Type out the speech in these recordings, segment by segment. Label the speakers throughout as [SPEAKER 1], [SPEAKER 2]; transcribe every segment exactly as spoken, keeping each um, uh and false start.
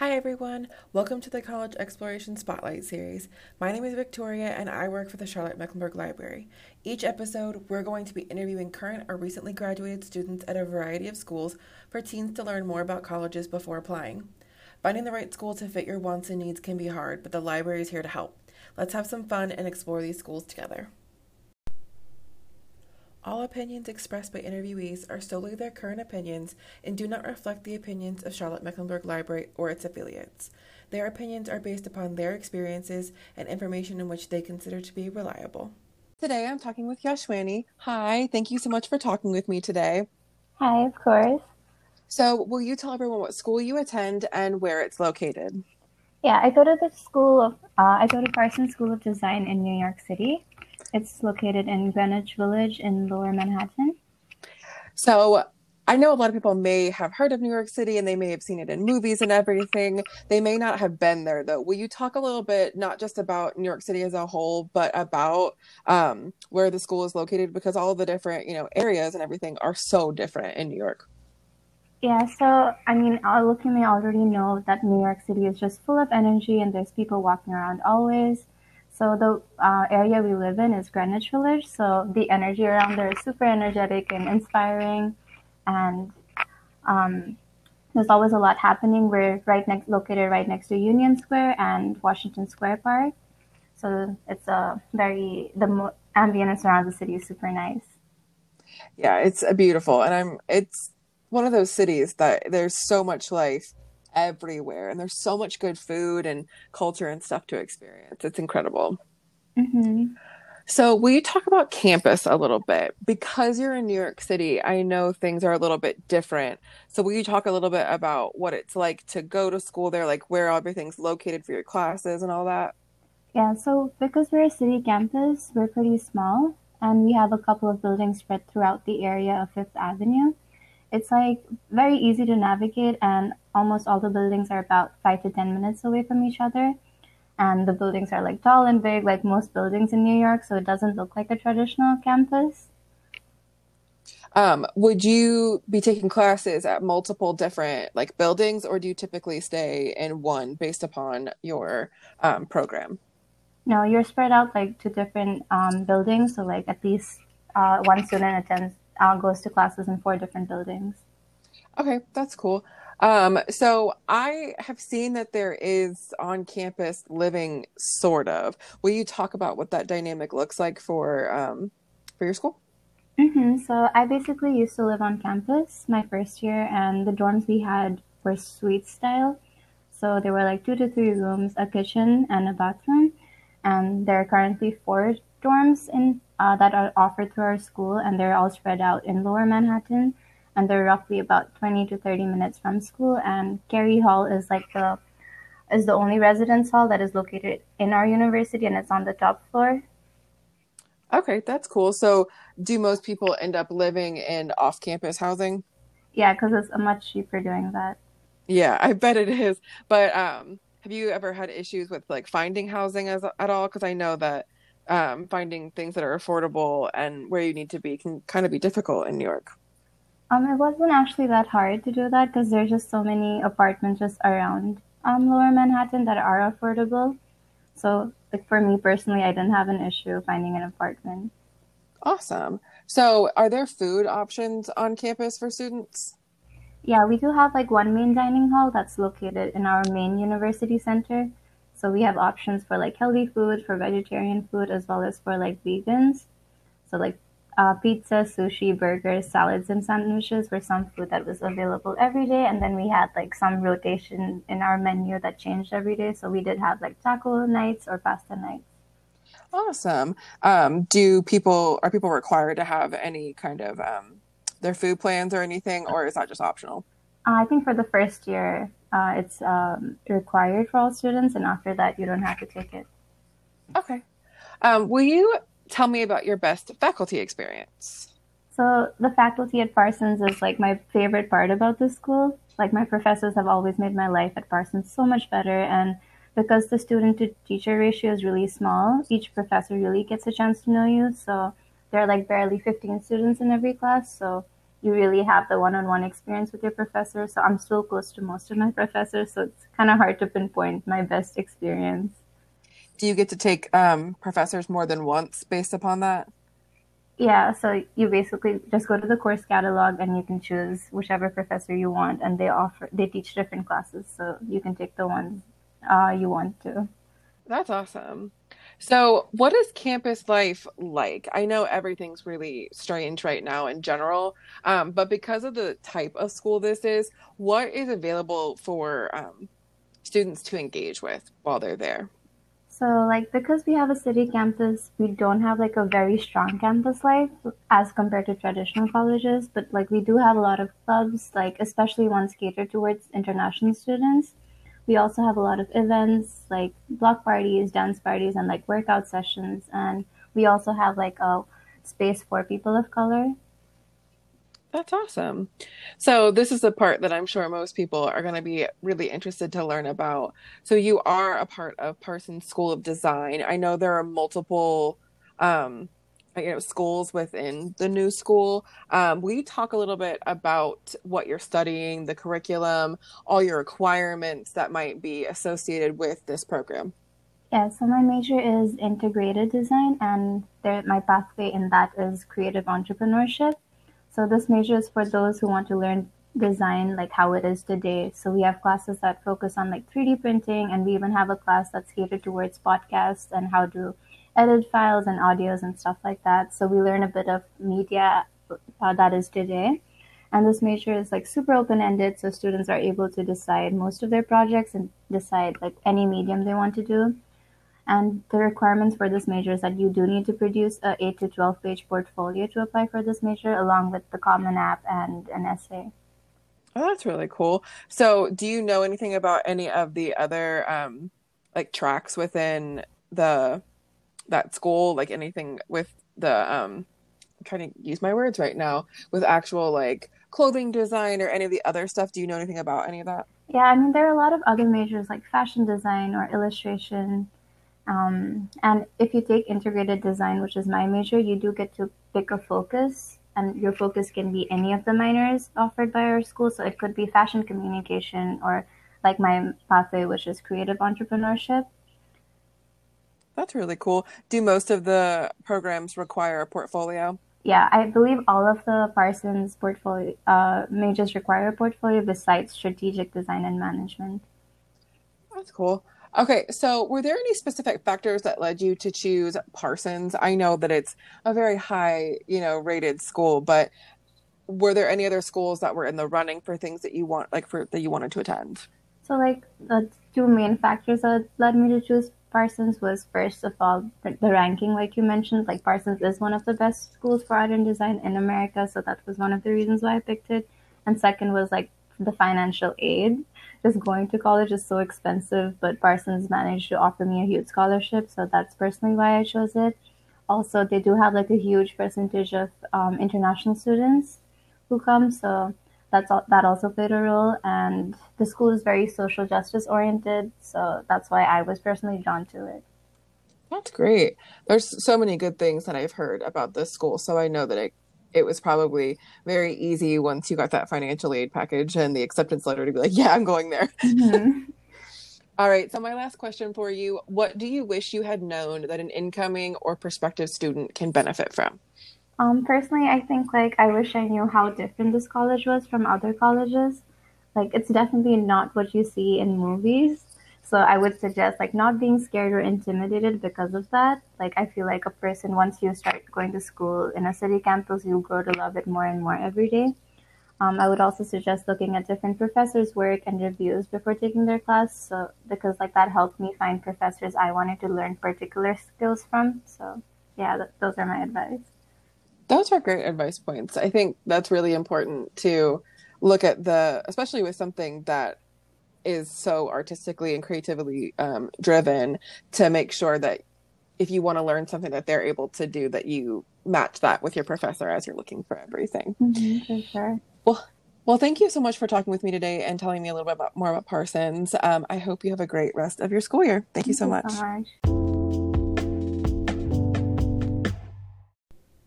[SPEAKER 1] Hi everyone, welcome to the College Exploration Spotlight Series. My name is Victoria and I work for the Charlotte Mecklenburg Library. Each episode, we're going to be interviewing current or recently graduated students at a variety of schools for teens to learn more about colleges before applying. Finding the right school to fit your wants and needs can be hard, but the library is here to help. Let's have some fun and explore these schools together. All opinions expressed by interviewees are solely their current opinions and do not reflect the opinions of Charlotte Mecklenburg Library or its affiliates. Their opinions are based upon their experiences and information in which they consider to be reliable. Today I'm talking with Yashwani. Hi, thank you so much for talking with me today.
[SPEAKER 2] Hi, of course.
[SPEAKER 1] So, will you tell everyone what school you attend and where it's located?
[SPEAKER 2] Yeah, I go to the school of, uh, I go to Parsons School of Design in New York City. It's located in Greenwich Village in Lower Manhattan.
[SPEAKER 1] So, I know a lot of people may have heard of New York City and they may have seen it in movies and everything. They may not have been there though. Will you talk a little bit, not just about New York City as a whole, but about um, where the school is located? Because all of the different, you know, areas and everything are so different in New York.
[SPEAKER 2] Yeah, so I mean, uh, look at me, already know that New York City is just full of energy and there's people walking around always. So the uh, area we live in is Greenwich Village. So the energy around there is super energetic and inspiring, and um, there's always a lot happening. We're right next, located right next to Union Square and Washington Square Park. So it's a very the mo- ambience around the city is super nice.
[SPEAKER 1] Yeah, it's a beautiful, and I'm it's one of those cities that there's so much life everywhere, and there's so much good food and culture and stuff to experience. It's incredible.
[SPEAKER 2] hmm
[SPEAKER 1] So, will you talk about campus a little bit? Because you're in New York City, I know things are a little bit different. So, will you talk a little bit about what it's like to go to school there, like where everything's located for your classes and all that?
[SPEAKER 2] Yeah, so because we're a city campus, we're pretty small, and we have a couple of buildings spread throughout the area of Fifth Avenue. It's like very easy to navigate, and almost all the buildings are about five to ten minutes away from each other. And the buildings are like tall and big, like most buildings in New York, so it doesn't look like a traditional campus.
[SPEAKER 1] Um, would you be taking classes at multiple different like buildings, or do you typically stay in one based upon your um, program?
[SPEAKER 2] No, you're spread out like to different um, buildings, so like at least uh, one student attends uh, goes to classes in four different buildings.
[SPEAKER 1] Okay, that's cool. Um, so I have seen that there is on-campus living, sort of. Will you talk about what that dynamic looks like for um, for your school?
[SPEAKER 2] hmm So I basically used to live on campus my first year, and the dorms we had were suite style. So there were like two to three rooms, a kitchen, and a bathroom. And there are currently four dorms in uh, that are offered through our school, and they're all spread out in Lower Manhattan. And they're roughly about twenty to thirty minutes from school. And Carey Hall is like the is the only residence hall that is located in our university, and it's on the top floor.
[SPEAKER 1] Okay, that's cool. So do most people end up living in off-campus housing?
[SPEAKER 2] Yeah, because it's much cheaper doing that.
[SPEAKER 1] Yeah, I bet it is. But um, have you ever had issues with like finding housing as at all? Because I know that um, finding things that are affordable and where you need to be can kind of be difficult in New York.
[SPEAKER 2] Um, it wasn't actually that hard to do that because there's just so many apartments just around um, Lower Manhattan that are affordable. So, like for me personally, I didn't have an issue finding an apartment.
[SPEAKER 1] Awesome. So, are there food options on campus for students?
[SPEAKER 2] Yeah, we do have like one main dining hall that's located in our main university center. So we have options for like healthy food, for vegetarian food, as well as for like vegans. So like uh, pizza, sushi, burgers, salads, and sandwiches were some food that was available every day. And then we had like some rotation in our menu that changed every day. So we did have like taco nights or pasta nights.
[SPEAKER 1] Awesome. Um, do people are people required to have any kind of um, their food plans or anything, or is that just optional?
[SPEAKER 2] Uh, I think for the first year, uh, it's um, required for all students, and after that, you don't have to take it.
[SPEAKER 1] Okay. Um, will you tell me about your best faculty experience?
[SPEAKER 2] So the faculty at Parsons is like my favorite part about this school. Like my professors have always made my life at Parsons so much better, and because the student to teacher ratio is really small, each professor really gets a chance to know you. So there are like barely fifteen students in every class, so you really have the one-on-one experience with your professor. So I'm still close to most of my professors, so it's kind of hard to pinpoint my best experience.
[SPEAKER 1] Do you get to take um, professors more than once based upon that?
[SPEAKER 2] Yeah, so you basically just go to the course catalog and you can choose whichever professor you want, and they offer they teach different classes, so you can take the ones uh, you want to.
[SPEAKER 1] That's awesome. So, what is campus life like? I know everything's really strange right now in general, um, but because of the type of school this is, what is available for um, students to engage with while they're there?
[SPEAKER 2] So, like, because we have a city campus, we don't have like a very strong campus life as compared to traditional colleges, but like, we do have a lot of clubs, like, especially ones catered towards international students. We also have a lot of events like block parties, dance parties, and like workout sessions. And we also have like a space for people of color.
[SPEAKER 1] That's awesome. So, this is the part that I'm sure most people are going to be really interested to learn about. So, you are a part of Parsons School of Design. I know there are multiple, um, you know, schools within the new school. Um, will you talk a little bit about what you're studying, the curriculum, all your requirements that might be associated with this program?
[SPEAKER 2] Yeah, so my major is integrated design, and there, my pathway in that is creative entrepreneurship. So this major is for those who want to learn design like how it is today. So we have classes that focus on like three D printing, and we even have a class that's catered towards podcasts and how to edit files and audios and stuff like that. So we learn a bit of media uh, that is today. And this major is like super open ended, so students are able to decide most of their projects and decide like any medium they want to do. And the requirements for this major is that you do need to produce a eight to twelve page portfolio to apply for this major, along with the Common App and an essay.
[SPEAKER 1] Oh, that's really cool. So, do you know anything about any of the other um, like tracks within the that school, like anything with the um I'm trying to use my words right now with actual like clothing design or any of the other stuff. Do you know anything about any of that?
[SPEAKER 2] Yeah, I mean, there are a lot of other majors like fashion design or illustration. Um, and if you take integrated design, which is my major, you do get to pick a focus, and your focus can be any of the minors offered by our school. So it could be fashion communication or like my pathway, which is creative entrepreneurship.
[SPEAKER 1] That's really cool. Do most of the programs require a portfolio?
[SPEAKER 2] Yeah, I believe all of the Parsons portfolio uh, majors require a portfolio besides strategic design and management.
[SPEAKER 1] That's cool. Okay, so were there any specific factors that led you to choose Parsons? I know that it's a very high, you know, rated school, but were there any other schools that were in the running for things that you want, like for that you wanted to attend?
[SPEAKER 2] So, like, the two main factors that led me to choose Parsons was first of all the, the ranking, like you mentioned. Like, Parsons is one of the best schools for art and design in America, so that was one of the reasons why I picked it. And second was like the financial aid. Just going to college is so expensive, but Parsons managed to offer me a huge scholarship, so that's personally why I chose it. Also, they do have like a huge percentage of um, international students who come, so that's al- that also played a role. And the school is very social justice oriented, so that's why I was personally drawn to it.
[SPEAKER 1] That's great. There's so many good things that I've heard about this school, so I know that it it was probably very easy once you got that financial aid package and the acceptance letter to be like, yeah, I'm going there.
[SPEAKER 2] hmm
[SPEAKER 1] All right, so my last question for you, what do you wish you had known that an incoming or prospective student can benefit from?
[SPEAKER 2] Um, personally, I think like I wish I knew how different this college was from other colleges. Like it's definitely not what you see in movies. So I would suggest like not being scared or intimidated because of that. Like I feel like a person once you start going to school in a city campus, you'll grow to love it more and more every day. Um, I would also suggest looking at different professors' work and reviews before taking their class. So because like that helped me find professors I wanted to learn particular skills from. So yeah, th- those are my advice.
[SPEAKER 1] Those are great advice points. I think that's really important to look at the, especially with something that is so artistically and creatively um, driven, to make sure that if you want to learn something that they're able to do, that you match that with your professor as you're looking for everything.
[SPEAKER 2] Mm-hmm, for sure.
[SPEAKER 1] Well, well, thank you so much for talking with me today and telling me a little bit about, more about Parsons. Um, I hope you have a great rest of your school year. Thank you
[SPEAKER 2] Thank
[SPEAKER 1] so
[SPEAKER 2] you so
[SPEAKER 1] much.
[SPEAKER 2] much.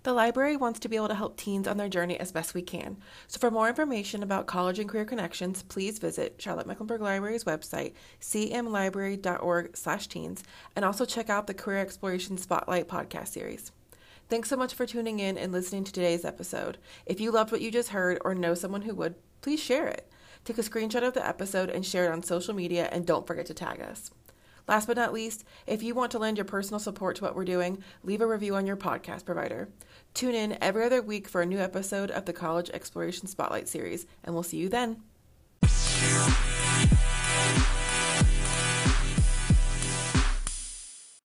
[SPEAKER 1] The library wants to be able to help teens on their journey as best we can. So for more information about college and career connections, please visit Charlotte-Mecklenburg Library's website, c m library dot org slash teens, and also check out the Career Exploration Spotlight podcast series. Thanks so much for tuning in and listening to today's episode. If you loved what you just heard or know someone who would, please share it. Take a screenshot of the episode and share it on social media, and don't forget to tag us. Last but not least, if you want to lend your personal support to what we're doing, leave a review on your podcast provider. Tune in every other week for a new episode of the College Exploration Spotlight series, and we'll see you then.